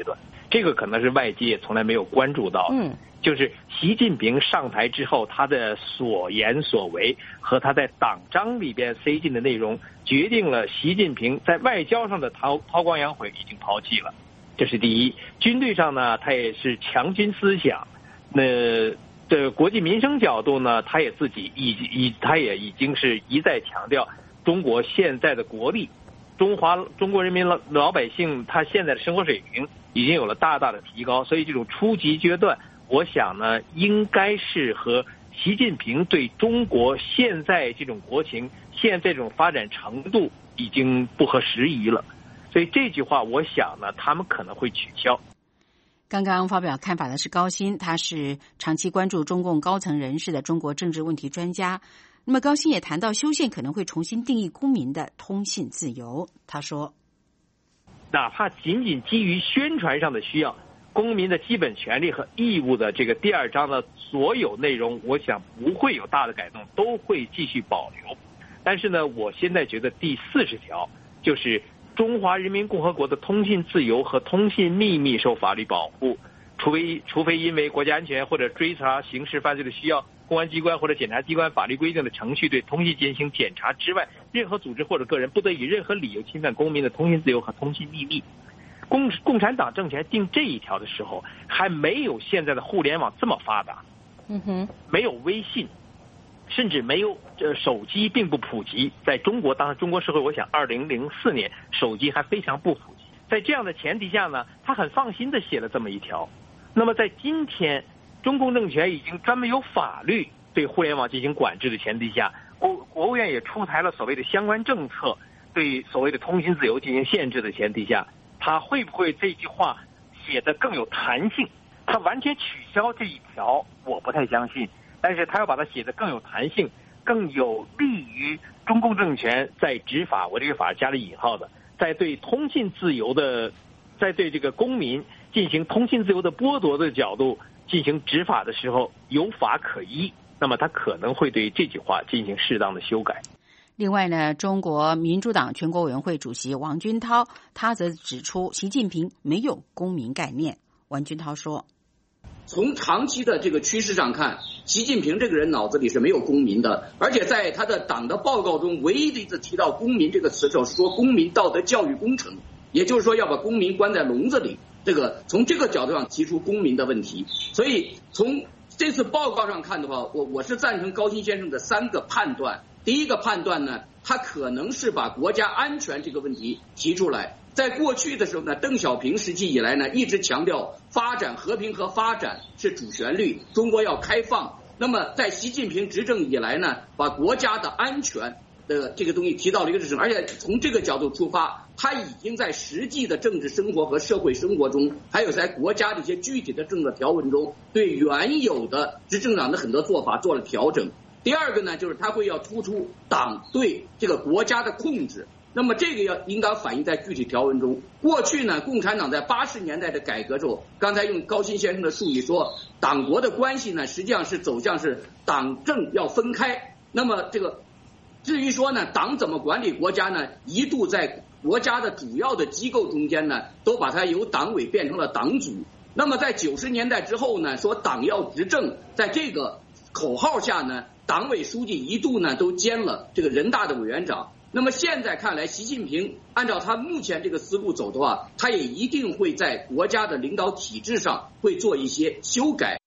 这个可能是外界从来没有关注到的。嗯，就是习近平上台之后，他的所言所为和他在党章里边塞进的内容，决定了习近平在外交上的韬韬光养晦已经抛弃了，这是第一。军队上呢，他也是强军思想。那的国际民生角度呢，他也自己已已他也已经是一再强调中国现在的国力，中华中国人民老老百姓他现在的生活水平已经有了大大的提高，所以这种初级阶段，我想呢，应该是和习近平对中国现在这种国情、现在这种发展程度已经不合时宜了，所以这句话，我想呢，他们可能会取消。 刚刚发表看法的是高鑫，他是长期关注中共高层人士的中国政治问题专家。那么高鑫也谈到修宪可能会重新定义公民的通信自由。他说， 哪怕仅仅基于宣传上的需要，公民的基本权利和义务的这个第二章的所有内容，我想不会有大的改动，都会继续保留。但是呢，我现在觉得第四十条就是中华人民共和国的通信自由和通信秘密受法律保护，除非除非因为国家安全或者追查刑事犯罪的需要，公安机关或者检察机关法律规定的程序对通信进行检查之外，任何组织或者个人不得以任何理由侵犯公民的通信自由和通信秘密。共共产党政权定这一条的时候，还没有现在的互联网这么发达，嗯哼，没有微信，甚至没有呃手机并不普及。在中国，当然中国社会，我想二零零四年手机还非常不普及。在这样的前提下呢，他很放心的写了这么一条。那么在今天，中共政权已经专门有法律对互联网进行管制的前提下，国国务院也出台了所谓的相关政策，对所谓的通信自由进行限制的前提下，他会不会这句话写得更有弹性？他完全取消这一条，我不太相信。但是他要把它写得更有弹性，更有利于中共政权在执法，我这个法加了引号的，在对通信自由的，在对这个公民进行通信自由的剥夺的角度进行执法的时候有法可依，那么他可能会对这句话进行适当的修改。 另外呢，中国民主党全国委员会主席王军涛他则指出，习近平没有公民概念。王军涛说， 从长期的这个趋势上看，习近平这个人脑子里是没有公民的，而且在他的党的报告中唯一的一次提到公民这个词的时候，是说公民道德教育工程，也就是说要把公民关在笼子里，这个从这个角度上提出公民的问题。所以从这次报告上看的话，我我是赞成高鑫先生的三个判断。第一个判断呢，他可能是把国家安全这个问题提出来。在过去的时候呢，邓小平时期以来呢，一直强调发展和平和发展是主旋律，中国要开放。那么在习近平执政以来呢，把国家的安全的这个东西提到了一个日程，而且从这个角度出发，他已经在实际的政治生活和社会生活中，还有在国家的一些具体的政策条文中，对原有的执政党的很多做法做了调整。第二个呢，就是他会要突出党对这个国家的控制，那么这个要应当反映在具体条文中。过去呢，共产党在八十年代的改革时候，刚才用高鑫先生的术语说，党国的关系呢，实际上是走向是党政要分开。那么这个至于说呢，党怎么管理国家呢，一度在国家的主要的机构中间呢，都把它由党委变成了党组。那么在九十年代之后呢，说党要执政，在这个口号下呢，党委书记一度呢都兼了这个人大的委员长。那么现在看来，习近平按照他目前这个思路走的话，他也一定会在国家的领导体制上会做一些修改。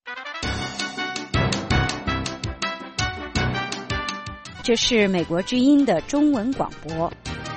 这是美国之音的中文广播。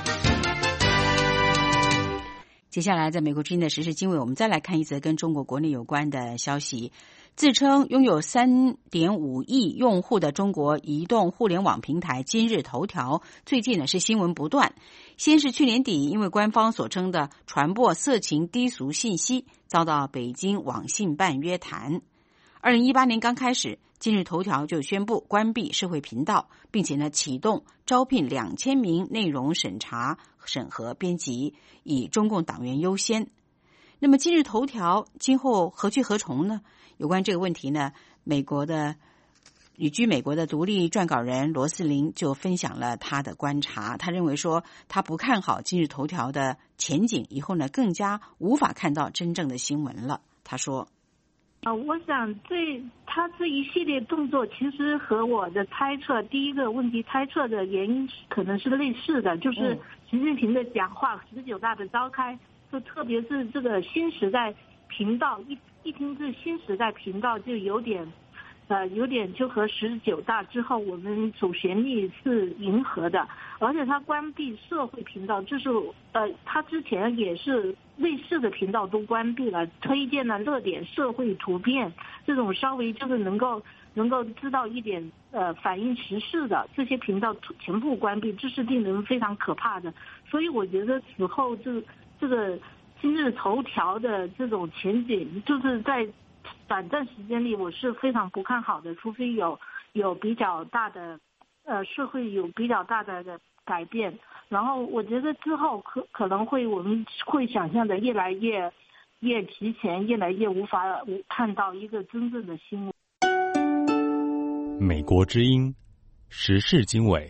接下来在美国之音的时事经纬，我们再来看一则跟中国国内有关的消息。自称拥有 三点五亿用户的中国移动互联网平台今日头条，最近呢是新闻不断。先是去年底因为官方所称的传播色情低俗信息，遭到北京网信办约谈。二零一八年刚开始，今日头条就宣布关闭社会频道，并且呢启动招聘两千名内容审查、审核、编辑，以中共党员优先。那么今日头条今后何去何从呢？有关这个问题呢，美国的旅居美国的独立撰稿人罗斯林就分享了他的观察。他认为说，他不看好今日头条的前景，以后呢更加无法看到真正的新闻了。他说：“ 啊，我想这他这一系列动作其实和我的猜测，第一个问题猜测的原因可能是类似的，就是习近平的讲话，十九大的召开，就特别是这个新时代频道，一一听这新时代频道就有点。”呃，有点就和十九大之后我们主旋律是迎合的，而且他关闭社会频道，就是呃，他之前也是类似的频道都关闭了，推荐了热点社会图片这种稍微就是能够能够知道一点呃反映时事的这些频道全部关闭，这是令人非常可怕的。所以我觉得此后这这个今日头条的这种前景，就是在短暂时间里我是非常不看好的，除非有有比较大的呃社会有比较大的改变，然后我觉得之后可可能会我们会想象的越来越越提前，越来越无法看到一个真正的新闻。 美国之音时事经纬。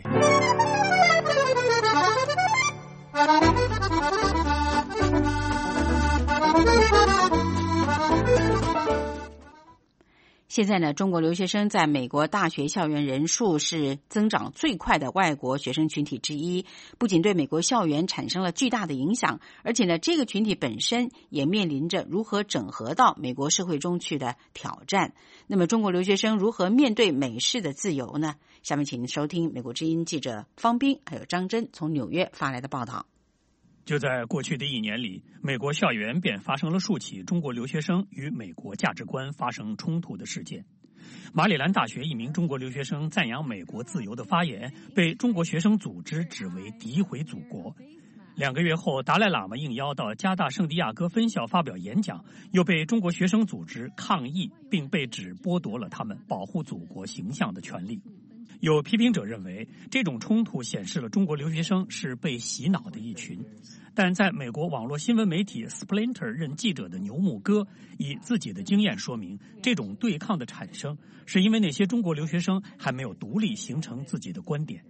现在呢，中国留学生在美国大学校园人数是增长最快的外国学生群体之一，不仅对美国校园产生了巨大的影响，而且呢，这个群体本身也面临着如何整合到美国社会中去的挑战。那么，中国留学生如何面对美式的自由呢？下面请您收听美国之音记者方斌还有张真从纽约发来的报道。 就在过去的一年里，美国校园便发生了数起中国留学生与美国价值观发生冲突的事件。马里兰大学一名中国留学生赞扬美国自由的发言，被中国学生组织指为诋毁祖国。两个月后，达赖喇嘛应邀到加大圣地亚哥分校发表演讲，又被中国学生组织抗议，并被指剥夺了他们保护祖国形象的权利。有批评者认为，这种冲突显示了中国留学生是被洗脑的一群。但在美国网络新闻媒体 Splinter 任记者的牛木哥以自己的经验说明，这种对抗的产生是因为那些中国留学生还没有独立形成自己的观点。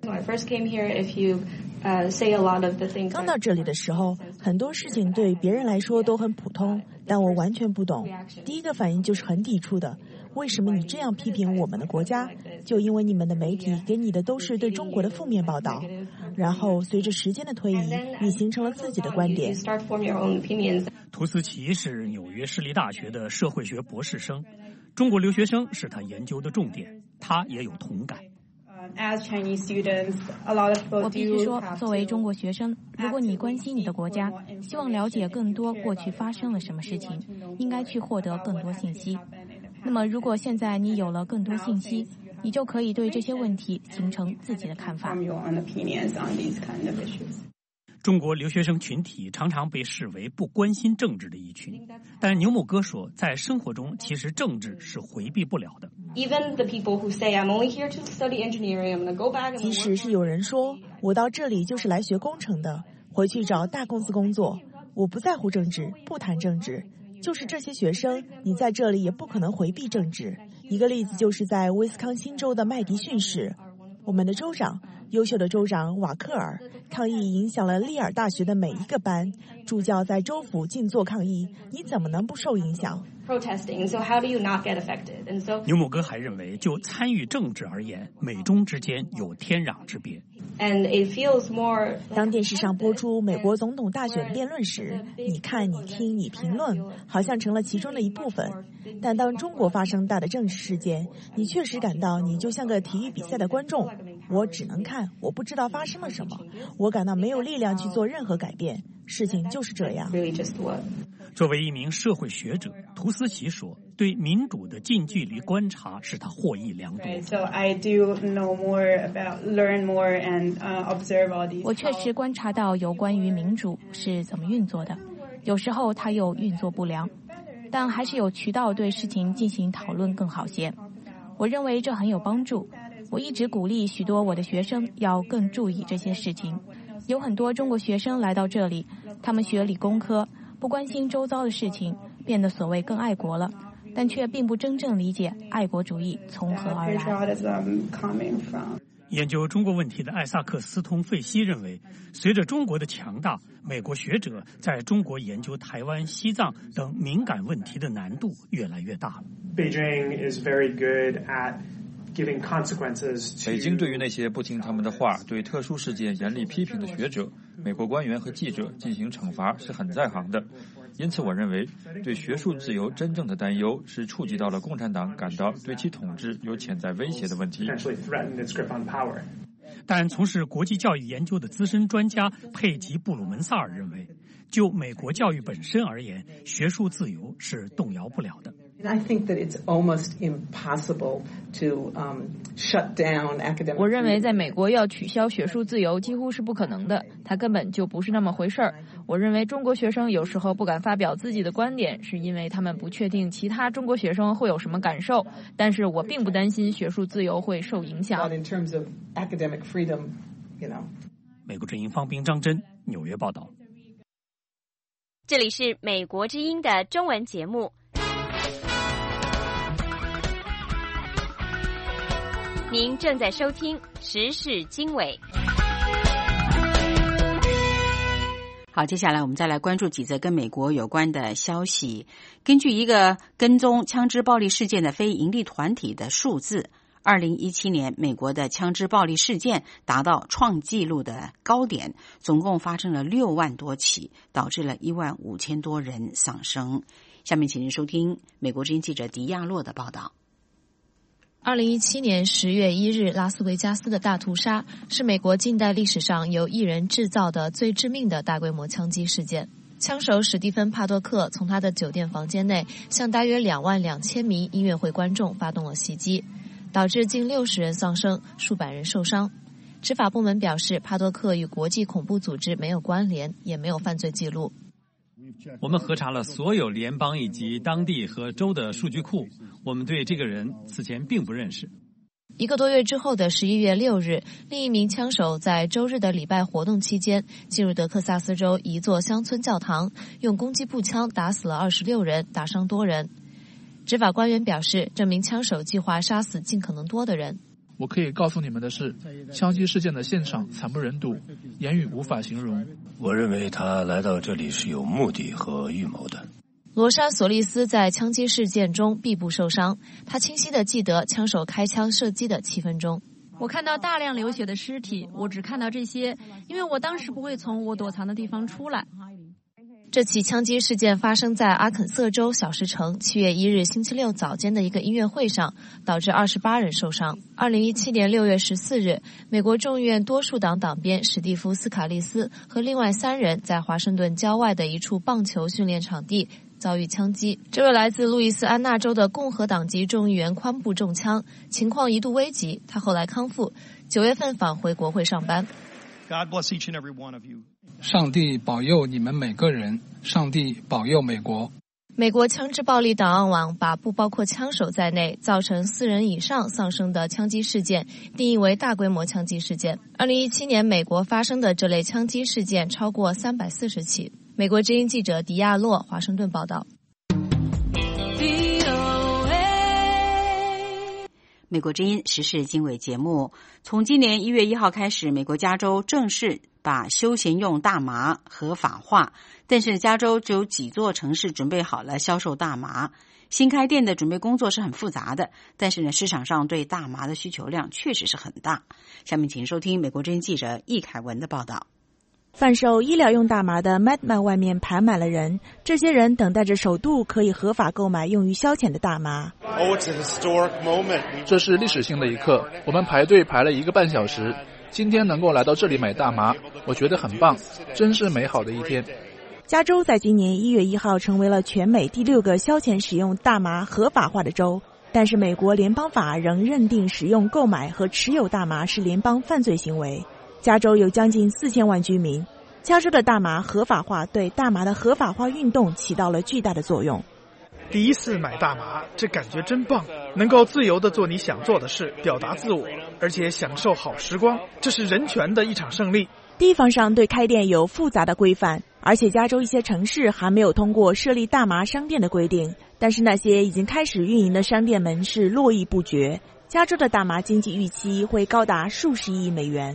刚到这里的时候，很多事情对别人来说都很普通，但我完全不懂。第一个反应就是很抵触的。为什么你这样批评我们的国家？就因为你们的媒体给你的都是对中国的负面报道。然后随着时间的推移，你形成了自己的观点。 图斯奇是纽约市立大学的社会学博士生，中国留学生是他研究的重点，他也有同感。 我必须说，作为中国学生，如果你关心你的国家，希望了解更多过去发生了什么事情，应该去获得更多信息。那么如果现在你有了更多信息，你就可以对这些问题形成自己的看法。 中国留学生群体常常被视为不关心政治的一群，但牛木哥说，在生活中其实政治是回避不了的。 即使是有人说我到这里就是来学工程的，回去找大公司工作，我不在乎政治，不谈政治。就是这些学生，你在这里也不可能回避政治。一个例子就是在威斯康辛州的麦迪逊市，我们的州长，优秀的州长瓦克尔，抗议影响了利尔大学的每一个班，助教在州府静坐抗议，你怎么能不受影响？ 牛木哥还认为，就参与政治而言，美中之间有天壤之别。 当电视上播出美国总统大选辩论时，你看、你听、你评论，好像成了其中的一部分。但当中国发生大的政治事件，你确实感到你就像个体育比赛的观众。我只能看，我不知道发生了什么，我感到没有力量去做任何改变。事情就是这样。 作为一名社会学者，图斯奇说，对民主的近距离观察使他获益良多。 我确实观察到有关于民主是怎么运作的，有时候它又运作不良，但还是有渠道对事情进行讨论更好些。我认为这很有帮助。我一直鼓励许多我的学生要更注意这些事情。有很多中国学生来到这里，他们学理工科，不关心周遭的事情，变得所谓更爱国了。 但却并不真正理解爱国主义从何而来。 研究中国问题的艾萨克斯通费希认为，随着中国的强大，美国学者在中国研究台湾、西藏等敏感问题的难度越来越大了。 Beijing is very good at giving consequences to... 北京对于那些不听他们的话、对特殊事件严厉批评的学者、美国官员和记者进行惩罚是很在行的。因此我认为，对学术自由真正的担忧是触及到了共产党感到对其统治有潜在威胁的问题。 但从事国际教育研究的资深专家佩吉·布鲁门萨尔认为，就美国教育本身而言，学术自由是动摇不了的。 I think that it's almost impossible to um, shut down academic. 我认为在美国要取消学术自由几乎是不可能的，它根本就不是那么回事儿。我认为中国学生有时候不敢发表自己的观点，是因为他们不确定其他中国学生会有什么感受。但是我并不担心学术自由会受影响。 But in terms of academic freedom, you know. 美国之音方斌、张真，纽约报道。 这里是美国之音的中文节目。您正在收听时事经纬。 好，接下来我们再来关注几则跟美国有关的消息。根据一个跟踪枪支暴力事件的非营利团体的数字，二零一七年美国的枪支暴力事件达到创纪录的高点，总共发生了六万多起，导致了一万五千多人丧生。下面请您收听美国之音记者迪亚洛的报道。 二零一七年十月一日，拉斯维加斯的大屠杀是美国近代历史上由一人制造的最致命的大规模枪击事件。枪手史蒂芬·帕多克从他的酒店房间内向大约两万两千名音乐会观众发动了袭击，导致近六十人丧生，数百人受伤。执法部门表示，帕多克与国际恐怖组织没有关联，也没有犯罪记录。 我们核查了所有联邦以及当地和州的数据库，我们对这个人此前并不认识。 一个多月之后的十一月六日，另一名枪手在周日的礼拜活动期间进入德克萨斯州一座乡村教堂，用攻击步枪打死了二十六人，打伤多人。执法官员表示，这名枪手计划杀死尽可能多的人。 我可以告诉你们的是，枪击事件的现场惨不忍睹，言语无法形容。 我认为他来到这里是有目的和预谋的。 罗莎·索利斯在枪击事件中臂部受伤，他清晰地记得枪手开枪射击的七分钟。 我看到大量流血的尸体，我只看到这些，因为我当时不会从我躲藏的地方出来。 这起枪击事件发生在阿肯色州小石城七月一日星期六早间的一个音乐会上，导致二十八人受伤。二零一七年六月十四日，美国众议院多数党党鞭史蒂夫·斯卡利斯和另外三人在华盛顿郊外的一处棒球训练场地遭遇枪击。这位来自路易斯安那州的共和党籍众议员髋部中枪，情况一度危急，他后来康复，九月份返回国会上班。 God bless each and every one of you. 上帝保佑你们每个人，上帝保佑美国。 美国枪支暴力档案网把不包括枪手在内造成四人以上丧生的枪击事件定义为大规模枪击事件。二零一七年美国发生的这类枪击事件超过三百四十起。美国之音记者迪亚洛华盛顿报道。 美国之音时事经纬节目，从今年一月一号开始，美国加州正式把休闲用大麻合法化，但是加州只有几座城市准备好了销售大麻。新开店的准备工作是很复杂的，但是呢，市场上对大麻的需求量确实是很大。下面请收听美国之音记者易凯文的报道。 贩售医疗用大麻的 Madman 外面排满了人，这些人等待着首度可以合法购买用于消遣的大麻。 Oh, it's a historic moment. 这是历史性的一刻，我们排队排了一个半小时，今天能够来到这里买大麻，我觉得很棒，真是美好的一天。 加州在今年一月一号成为了全美第六个消遣使用大麻合法化的州，但是美国联邦法仍认定使用、购买和持有大麻是联邦犯罪行为。加州有将近四千万居民，加州的大麻合法化对大麻的合法化运动起到了巨大的作用。 第一次买大麻，这感觉真棒，能够自由地做你想做的事，表达自我，而且享受好时光，这是人权的一场胜利。 地方上对开店有复杂的规范，而且加州一些城市还没有通过设立大麻商店的规定， 但是那些已经开始运营的商店门市络绎不绝。加州的大麻经济预期会高达数十亿美元。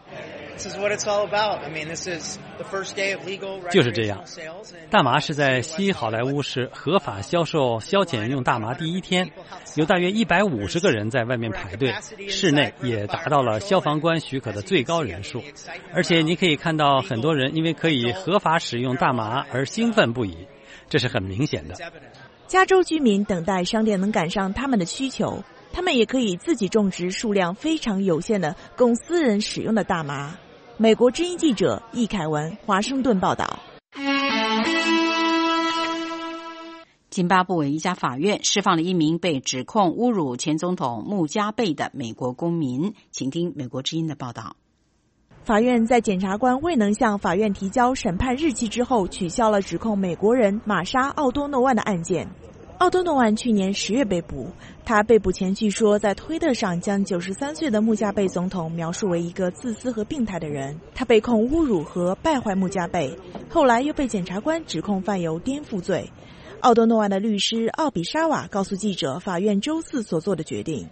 就是这样，大麻是在西好莱坞市合法销售消遣用大麻第一天，有大约一百五十个人在外面排队，室内也达到了消防官许可的最高人数。而且你可以看到很多人因为可以合法使用大麻而兴奋不已，这是很明显的。 加州居民等待商店能赶上他们的需求，他们也可以自己种植数量非常有限的供私人使用的大麻。美国之音记者易凯文，华盛顿报道。 津巴布韦一家法院释放了一名被指控侮辱前总统穆加贝的美国公民，请听美国之音的报道。 法院在检察官未能向法院提交审判日期之后，取消了指控美国人玛莎·奥多诺万的案件。奥多诺万去年十月被捕，他被捕前据说在推特上将九十三岁的穆加贝总统描述为一个自私和病态的人。他被控侮辱和败坏穆加贝，后来又被检察官指控犯有颠覆罪。奥多诺万的律师奥比沙瓦告诉记者，法院周四所做的决定。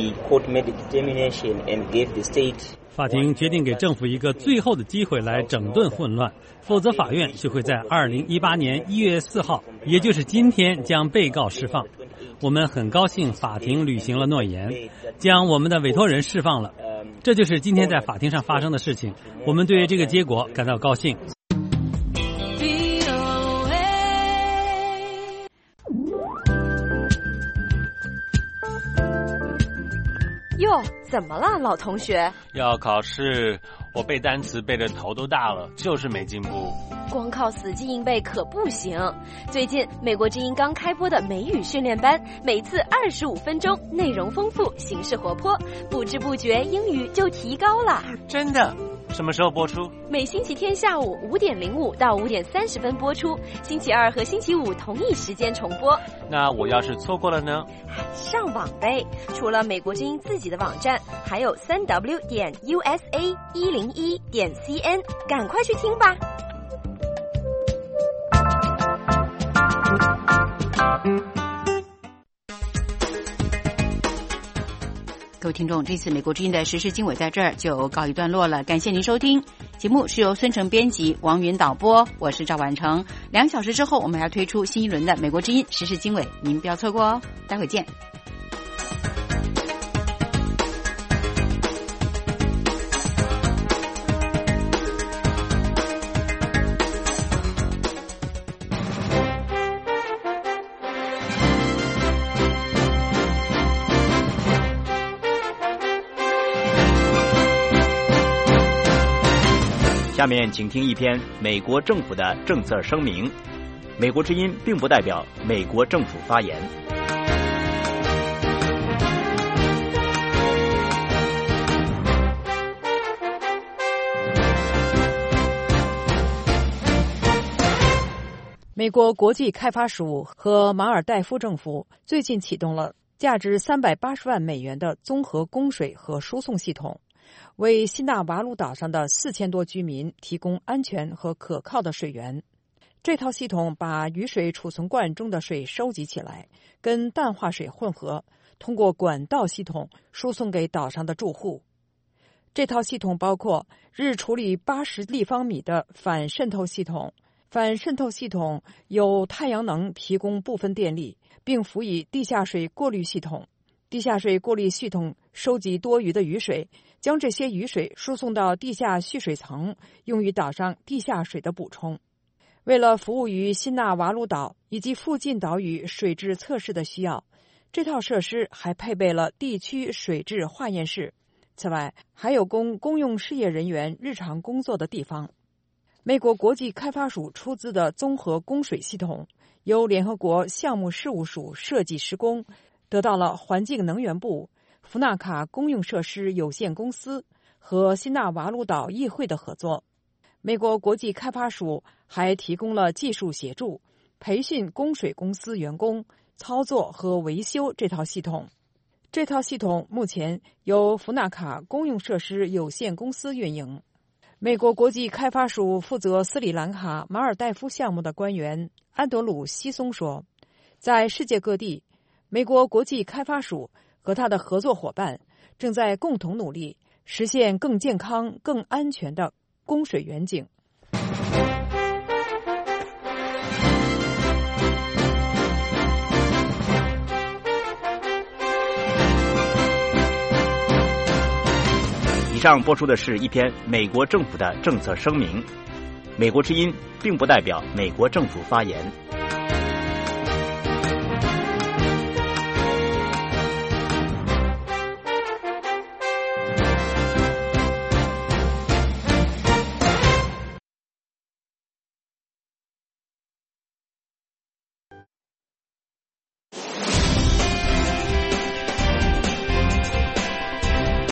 法庭决定给政府一个最后的机会来整顿混乱，否则法院就会在二零一八年一月四号，也就是今天将被告释放。我们很高兴法庭履行了诺言，将我们的委托人释放了。这就是今天在法庭上发生的事情，我们对这个结果感到高兴。 哟，怎么了，老同学？ 要考试，我背单词背得头都大了，就是没进步。 光靠死记硬背可不行。最近美国之音刚开播的美语训练班，每次二十五分钟，内容丰富，形式活泼，不知不觉英语就提高了。 真的？什么时候播出？ 每星期天下午五点零五到五点三十分播出，星期二和星期五同一时间重播。 那我要是错过了呢？ 上网呗！除了美国之音自己的网站，还有三 w 点 u s a 一零一点 c n， 赶快去听吧。 各位听众，这次美国之音的时事经纬在这儿就告一段落了，感谢您收听。节目是由孙成编辑，王云导播，我是赵婉成。两小时之后，我们还要推出新一轮的美国之音时事经纬，您不要错过哦。待会见。 下面请听一篇美国政府的政策声明。美国之音并不代表美国政府发言。 美国国际开发署和马尔代夫政府最近启动了价值三百八十万美元的综合供水和输送系统，为西纳瓦鲁岛上的四千多居民提供安全和可靠的水源。这套系统把雨水储存罐中的水收集起来，跟淡化水混合，通过管道系统输送给岛上的住户。这套系统包括日处理八十立方米的反渗透系统，反渗透系统由太阳能提供部分电力，并辅以地下水过滤系统。地下水过滤系统收集多余的雨水，将这些雨水输送到地下蓄水层，用于岛上地下水的补充。为了服务于新纳瓦鲁岛以及附近岛屿水质测试的需要，这套设施还配备了地区水质化验室。此外，还有供公用事业人员日常工作的地方。美国国际开发署出资的综合供水系统，由联合国项目事务署设计施工，得到了环境能源部、福纳卡公用设施有限公司和新纳瓦鲁岛议会的合作。美国国际开发署还提供了技术协助，培训供水公司员工操作和维修这套系统。这套系统目前由福纳卡公用设施有限公司运营。美国国际开发署负责斯里兰卡马尔代夫项目的官员安德鲁·西松说， 在世界各地，美国国际开发署和他的合作伙伴正在共同努力，实现更健康、更安全的供水远景。 以上播出的是一篇美国政府的政策声明。美国之音并不代表美国政府发言。